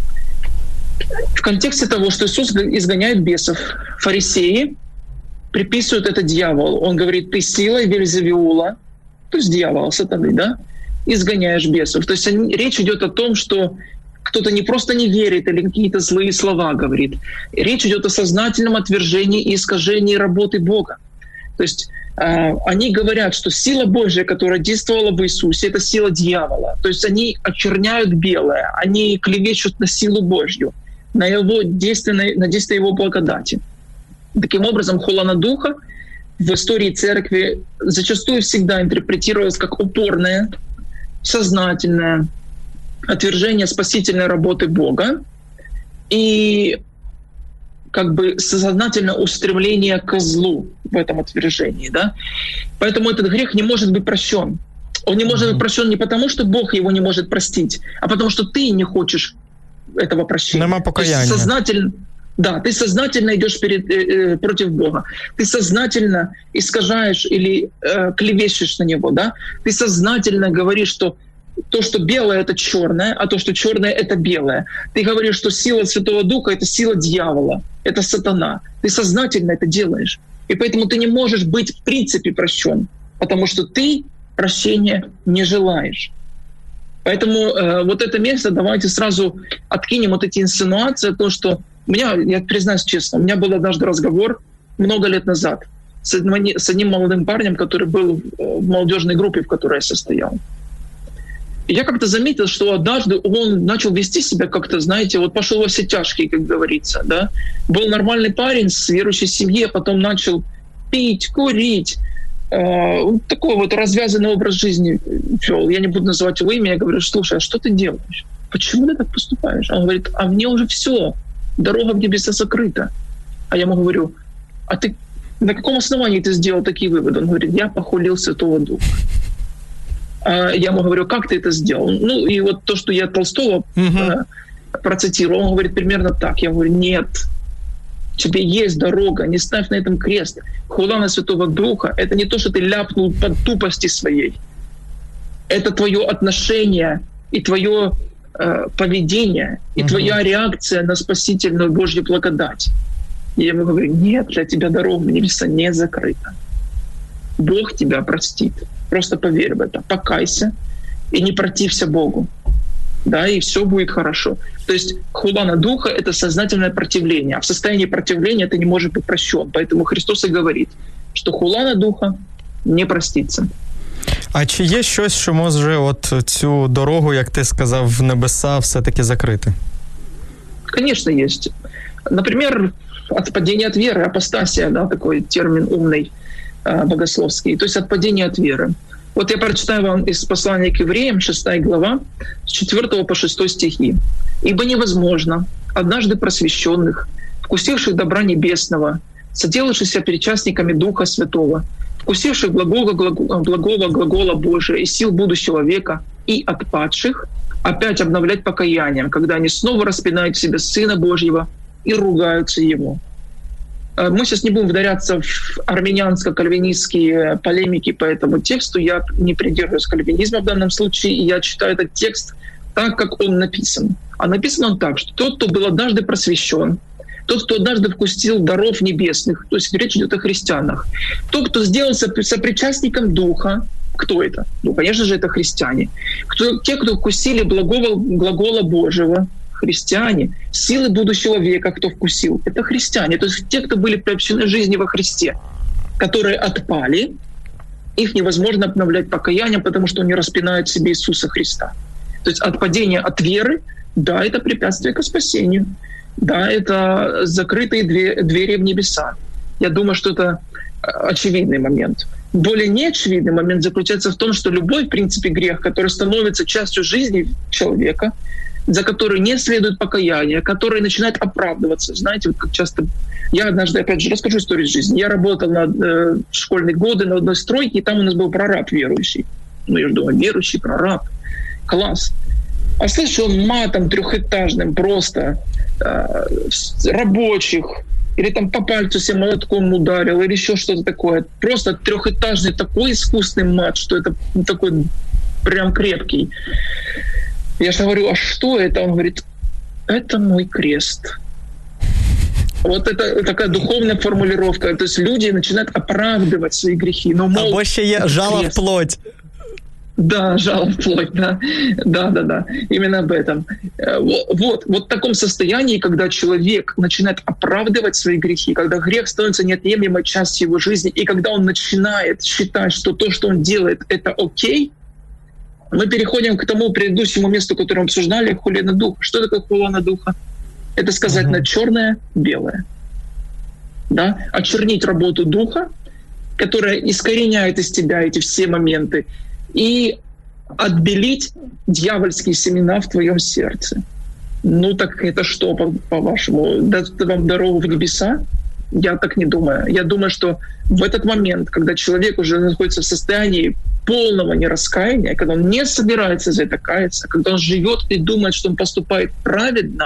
В контексте того, что Иисус изгоняет бесов. Фарисеи приписывают это дьяволу. Он говорит: ты силой Вельзевула, то есть дьявола, сатаны, да, изгоняешь бесов. То есть речь идет о том, что кто-то не просто не верит или какие-то злые слова говорит. Речь идет о сознательном отвержении и искажении работы Бога. То есть они говорят, что сила Божья, которая действовала в Иисусе, это сила дьявола. То есть они очерняют белое, они клевещут на силу Божью, на его действие, на действие его благодати. Таким образом, хулана духа в истории церкви зачастую всегда интерпретировалась как упорное, сознательное отвержение спасительной работы Бога и как бы сознательное устремление ко злу в этом отвержении. Да? Поэтому этот грех не может быть прощен. Он не может быть прощен не потому, что Бог его не может простить, а потому что ты не хочешь этого прощения. Нема покаяния. Сознательно, да, ты сознательно идешь против Бога. Ты сознательно искажаешь или клевещешь на Него. Да? Ты сознательно говоришь, что то, что белое, это черное, а то, что черное, это белое. Ты говоришь, что сила Святого Духа — это сила дьявола, это сатана. Ты сознательно это делаешь. И поэтому ты не можешь быть в принципе прощен, потому что ты прощения не желаешь. Поэтому вот это место давайте сразу откинем вот эти инсинуации, то, что у меня, я признаюсь честно, у меня был однажды разговор много лет назад с одним молодым парнем, который был в молодежной группе, в которой я состоял. И я как-то заметил, что однажды он начал вести себя как-то, знаете, вот пошел во все тяжкие, как говорится, да. Был нормальный парень с верующей семьей, потом начал пить, курить. Такой вот развязанный образ жизни вел. Я не буду называть его имя, я говорю: слушай, а что ты делаешь? Почему ты так поступаешь? Он говорит: а мне уже все, дорога в небеса закрыта. А я ему говорю: а ты на каком основании ты сделал такие выводы? Он говорит: я похулил Святого Духа. Я ему говорю: как ты это сделал? Ну, и вот то, что я Толстого процитировал, он говорит примерно так. Я говорю: нет, тебе есть дорога, не ставь на этом крест. Хула на Святого Духа — это не то, что ты ляпнул по тупости своей. Это твое отношение и твое поведение, и твоя реакция на спасительную Божью благодать. И я ему говорю: нет, для тебя дорога в небеса не закрыта. Бог тебя простит. Просто поверь в это, покайся и не протився Богу. Да, и все будет хорошо. То есть хула на духа — это сознательное противление. А в состоянии противления ты не можешь быть прощен. Поэтому Христос и говорит, что хула на духа не проститься. А чи є щось, що може от цю дорогу, як ти сказав, в небеса все-таки закрити? Конечно, есть. Например, отпадение от веры, апостасия, да, такой термин умный, богословский, то есть отпадение от веры. Вот я прочитаю вам из послания к евреям, 6 глава, с 4 по 6 стихи. «Ибо невозможно однажды просвещенных, вкусивших добра небесного, соделавшихся причастниками Духа Святого, вкусивших благого глагола Божия и сил будущего века, и отпадших, опять обновлять покаянием, когда они снова распинают в себе Сына Божьего и ругаются Ему». Мы сейчас не будем вдаряться в армянианско-кальвинистские полемики по этому тексту. Я не придерживаюсь кальвинизма в данном случае, и я читаю этот текст так, как он написан. А написан он так, что тот, кто был однажды просвещен, тот, кто однажды вкусил даров небесных, то есть речь идет о христианах, тот, кто сделался сопричастником Духа, кто это? Ну, конечно же, это христиане. Те, кто вкусили благого глагола Божьего, христиане, силы будущего века, кто вкусил, это христиане. То есть те, кто были приобщены к жизни во Христе, которые отпали, их невозможно обновлять покаянием, потому что они распинают в себе Иисуса Христа. То есть отпадение от веры, да, это препятствие к спасению. Да, это закрытые двери в небеса. Я думаю, что это очевидный момент. Более неочевидный момент заключается в том, что любой, в принципе, грех, который становится частью жизни человека, за который не следует покаяние, который начинает оправдываться. Знаете, вот как часто... Я однажды, опять же, расскажу историю из жизни. Я работал в школьные годы на одной стройке, и там у нас был прораб верующий. Ну, я думаю, верующий прораб. Класс. А слышу, он матом трехэтажным просто рабочих, или там по пальцу себе молотком ударил, или еще что-то такое. Просто трехэтажный такой искусный мат, что это такой прям крепкий. Я же говорю: а что это? Он говорит: это мой крест. Вот это такая духовная формулировка. То есть люди начинают оправдывать свои грехи. Но, мол, або ще є жало в плоть. Да, жало вплоть, да. Да. Именно об этом. Вот в таком состоянии, когда человек начинает оправдывать свои грехи, когда грех становится неотъемлемой частью его жизни, и когда он начинает считать, что то, что он делает, это окей, мы переходим к тому предыдущему месту, которое мы обсуждали, хули на духа. Что такое хула на духа? Это сказать на черное белое. Да? Очернить работу духа, которая искореняет из тебя эти все моменты, и отбелить дьявольские семена в твоем сердце. Ну так это что, по-вашему, даст вам дорогу в небеса? Я так не думаю. Я думаю, что в этот момент, когда человек уже находится в состоянии полного нераскаяния, когда он не собирается за это каяться, когда он живет и думает, что он поступает праведно,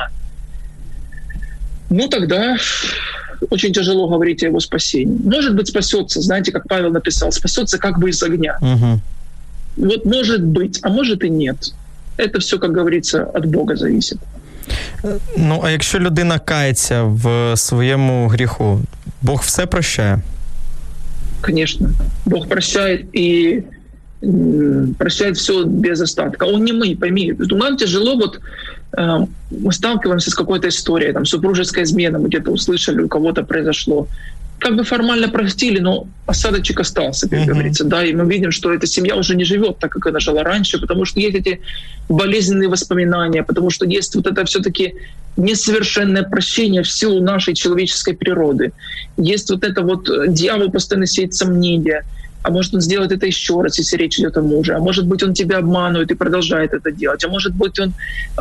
ну тогда очень тяжело говорить о его спасении. Может быть, спасется, знаете, как Павел написал, спасется как бы из огня. Вот может быть, а может и нет. Это все, как говорится, от Бога зависит. Ну, а якщо людина кається в своєму гріху, Бог все прощає? Конечно. Бог прощает и прощает все без остатка. Он не мы, пойми. Нам тяжело, вот мы сталкиваемся с какой-то историей, там, супружеская измена, мы где-то услышали, у кого-то произошло. Как бы формально простили, но осадочек остался, как говорится, да, и мы видим, что эта семья уже не живет так, как она жила раньше, потому что есть эти болезненные воспоминания, потому что есть вот это все-таки несовершенное прощение в силу нашей человеческой природы. Есть вот это вот дьявол постоянно сеет сомнения, а может он сделает это еще раз, если речь идет о муже, а может быть он тебя обманывает и продолжает это делать, а может быть он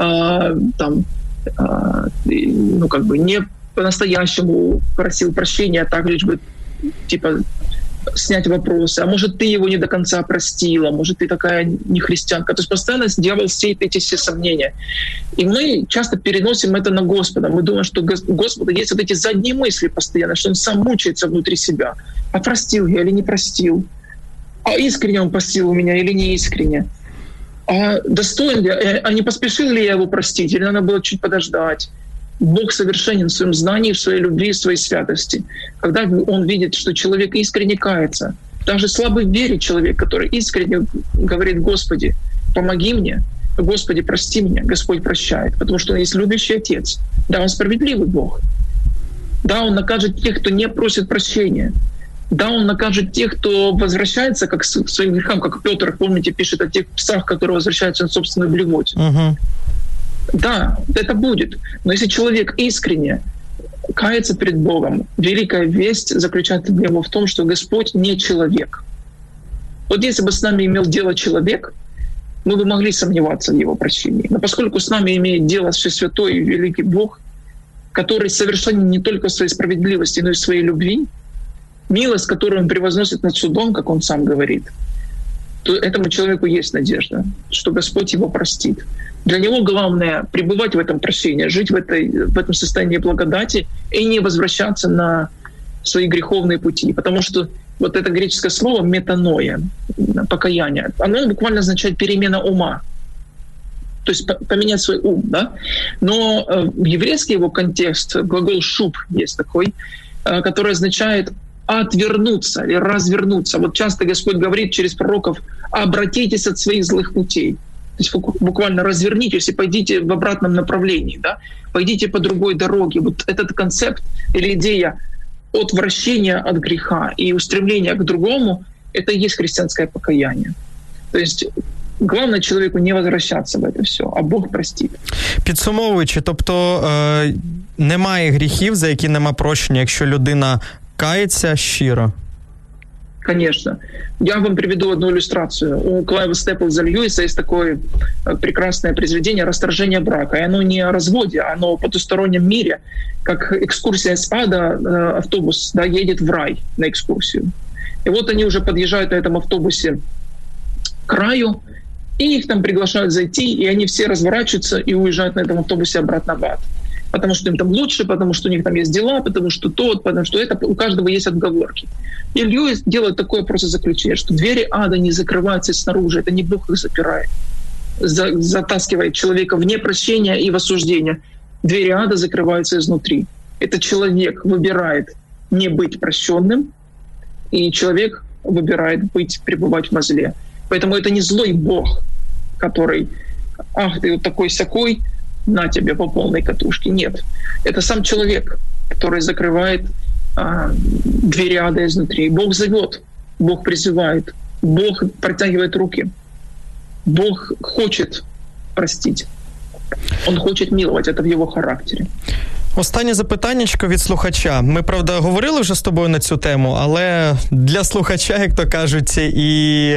ну как бы не по-настоящему просил прощения, а так лишь бы типа снять вопросы. А может, ты его не до конца простила, может, ты такая не христианка. То есть постоянно дьявол сеет эти все сомнения. И мы часто переносим это на Господа. Мы думаем, что у Господа есть вот эти задние мысли постоянно, что он сам мучается внутри себя. А простил я или не простил? А искренне он простил у меня или не искренне? А достоин ли, а не поспешил ли я его простить? Или надо было чуть подождать? Бог совершенен в своем знании, в своей любви, в своей святости. Когда он видит, что человек искренне кается, даже слабый в вере человек, который искренне говорит: «Господи, помоги мне, Господи, прости меня», Господь прощает, потому что Он есть любящий Отец. Да, Он справедливый Бог. Да, Он накажет тех, кто не просит прощения. Да, Он накажет тех, кто возвращается к своим грехам, как Петр, помните, пишет о тех псах, которые возвращаются на собственную блевоть. Да, это будет. Но если человек искренне кается перед Богом, великая весть заключается для него в том, что Господь не человек. Вот если бы с нами имел дело человек, мы бы могли сомневаться в его прощении. Но поскольку с нами имеет дело Всесвятой и великий Бог, который совершенен не только в своей справедливости, но и в своей любви, милость, которую Он превозносит над судом, как Он сам говорит, то этому человеку есть надежда, что Господь его простит. Для него главное пребывать в этом прощении, жить в этом состоянии благодати и не возвращаться на свои греховные пути. Потому что вот это греческое слово «метаноя», покаяние, оно буквально означает перемена ума. То есть поменять свой ум. Да? Но в еврейский его контекст глагол «шуб» есть такой, который означает отвернуться или развернуться. Вот часто Господь говорит через пророков: обратитесь от своих злых путей. То есть буквально развернитесь и пойдите в обратном направлении, да? Пойдите по другой дороге. Вот этот концепт или идея отвращения от греха и устремления к другому — это и есть христианское покаяние. То есть главное человеку не возвращаться в это все, а Бог простит. Підсумовуючи, тобто немає гріхів, за які нема прощення, якщо людина кається щиро? Конечно. Я вам приведу одну иллюстрацию. У Клайва Степлза Льюиса есть такое прекрасное произведение «Расторжение брака». И оно не о разводе, оно о потустороннем мире, как экскурсия с ада, автобус, да, едет в рай на экскурсию. И вот они уже подъезжают на этом автобусе к раю, и их там приглашают зайти, и они все разворачиваются и уезжают на этом автобусе обратно в ад. Потому что им там лучше, потому что у них там есть дела, потому что потому что это, у каждого есть отговорки. И Льюис делает такое просто заключение, что двери ада не закрываются снаружи, это не Бог их запирает, затаскивает человека в непрощение и в осуждение. Двери ада закрываются изнутри. Это человек выбирает не быть прощенным, и человек выбирает пребывать в зле. Поэтому это не злой Бог, который, ах, ты вот такой-сякой, на тебе по полной катушке. Нет. Это сам человек, который закрывает двери ада изнутри. Бог зовет, Бог призывает, Бог протягивает руки. Бог хочет простить. Он хочет миловать, это в його характері. Останнє запитаннячко від слухача. Ми, правда, говорили вже з тобою на цю тему, але для слухача, як то кажуть, і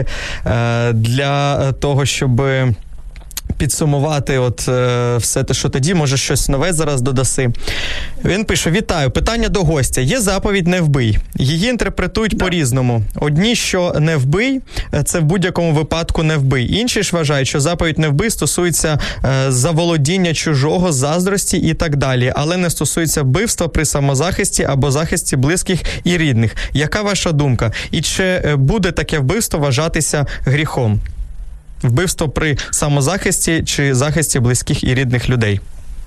для того, щоб підсумувати все те, що тоді, може щось нове зараз додаси. Він пише: «Вітаю, питання до гостя. Є заповідь «не вбий». Її інтерпретують по-різному. Одні, що «не вбий» – це в будь-якому випадку «не вбий». Інші ж вважають, що заповідь «не вбий» стосується заволодіння чужого, заздрості і так далі, але не стосується вбивства при самозахисті або захисті близьких і рідних. Яка ваша думка? І чи буде таке вбивство вважатися гріхом? Вбивство при самозахисті чи захисті близьких і рідних людей?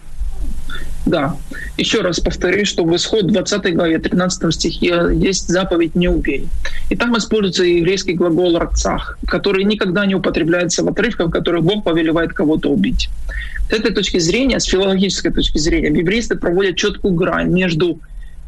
Да. Еще раз повторю, что в Исход 20 главе 13 стихе есть заповедь «не убей». И там используется еврейский глагол «рацах», который никогда не употребляется в отрывках, в которых Бог повелевает кого-то убить. С этой точки зрения, с филологической точки зрения, библеисты проводят четкую грань между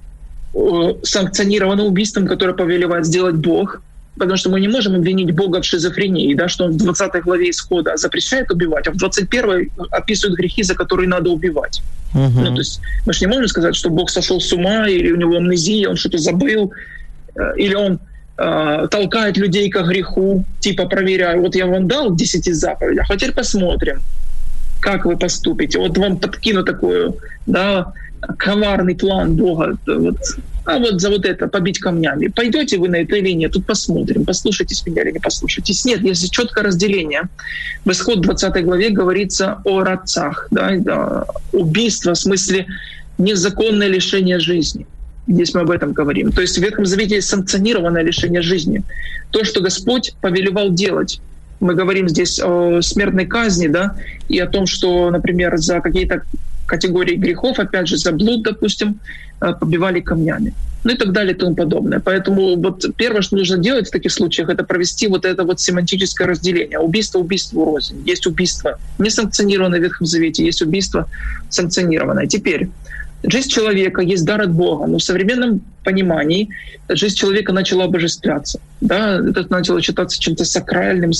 санкционированным убийством, которое повелевает сделать Бог, потому что мы не можем обвинить Бога в шизофрении, да, что он в 20 главе Исхода запрещает убивать, а в 21 описывает грехи, за которые надо убивать. Ну, то есть мы же не можем сказать, что Бог сошел с ума, или у него амнезия, он что-то забыл, или он толкает людей ко греху, типа проверяю, вот я вам дал 10 заповедей, а теперь посмотрим, как вы поступите. Вот вам подкину такой, да, коварный план Бога, а вот за вот это побить камнями. Пойдете вы на это или нет? Тут посмотрим, послушайтесь меня или не послушайтесь. Нет, есть четкое разделение. В Исход 20 главе говорится о рацах, да, убийство, в смысле незаконное лишение жизни. Здесь мы об этом говорим. То есть в Ветхом Завете есть санкционированное лишение жизни. То, что Господь повелевал делать. Мы говорим здесь о смертной казни, да, и о том, что, например, за какие-то категории грехов, опять же, за блуд, допустим, побивали камнями. Ну и так далее и тому подобное. Поэтому вот первое, что нужно делать в таких случаях, это провести вот это вот семантическое разделение. Убийство убийству рознь. Есть убийство несанкционированное в Ветхом Завете, есть убийство санкционированное. Теперь, жизнь человека есть дар от Бога, но в современном понимании жизнь человека начала обожествляться. Да? Это начало считаться чем-то сакральным,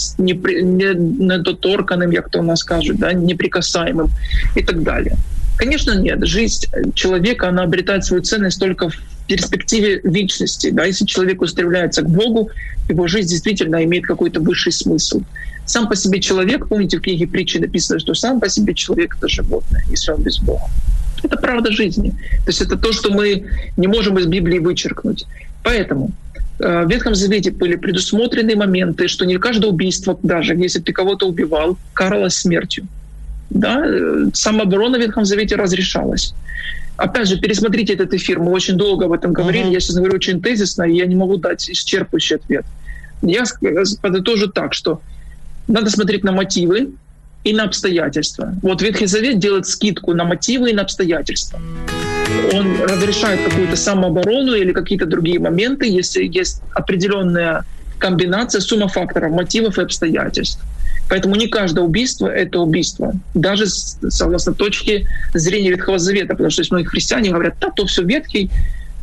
недоторканным, как то у нас скажут, да? Неприкасаемым и так далее. Конечно, нет. Жизнь человека, она обретает свою ценность только в перспективе вечности. Да? Если человек устремляется к Богу, его жизнь действительно имеет какой-то высший смысл. Сам по себе человек, помните, в книге притчи написано, что сам по себе человек — это животное, если он без Бога. Это правда жизни. То есть это то, что мы не можем из Библии вычеркнуть. Поэтому в Ветхом Завете были предусмотрены моменты, что не каждое убийство, даже если ты кого-то убивал, каралось смертью. Да? Самооборона в Ветхом Завете разрешалась. Опять же, пересмотрите этот эфир. Мы очень долго об этом говорили. Я сейчас говорю очень тезисно, и я не могу дать исчерпывающий ответ. Я подытожу так, что надо смотреть на мотивы и на обстоятельства. Вот Ветхий Завет делает скидку на мотивы и на обстоятельства. Он разрешает какую-то самооборону или какие-то другие моменты, если есть определенная комбинация, сумма факторов, мотивов и обстоятельств. Поэтому не каждое убийство — это убийство. Даже согласно точки зрения Ветхого Завета. Потому что многие христиане говорят, да, то все ветхий,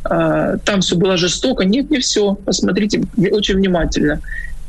там все было жестоко. Нет, не все. Посмотрите очень внимательно.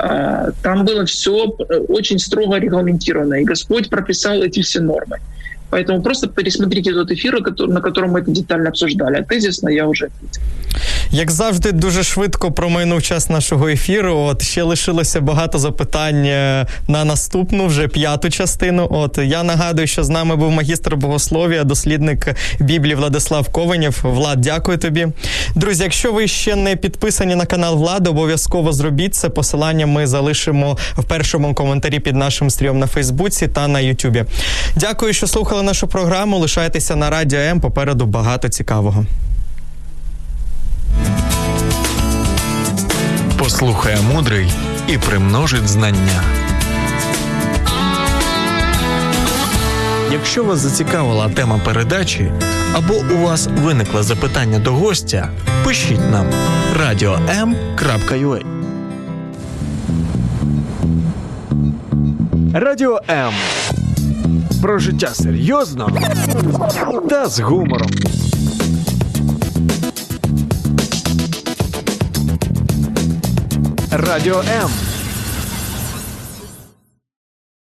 Там было все очень строго регламентировано, и Господь прописал эти все нормы. Поэтому просто пересмотрите тот эфир, на котором мы это детально обсуждали. А тезисно я вже відповів. Як завжди, дуже швидко промайнув час нашого ефіру. От ще лишилося багато запитань на наступну, вже 5-ту частину. От я нагадую, що з нами був магістр богослов'я, дослідник Біблії Владислав Ковенєв. Влад, дякую тобі. Друзі, якщо ви ще не підписані на канал Влади, обов'язково зробіть це. Посилання ми залишимо в першому коментарі під нашим стрімом на Фейсбуці та на Ютубі. Дякую, що слухали нашу програму. Лишайтеся на Радіо М, попереду багато цікавого. Послухає мудрий і примножить знання. Якщо вас зацікавила тема передачі або у вас виникло запитання до гостя, пишіть нам radio.m.ua. Радіо М. Про життя серйозно та з гумором. Радіо М.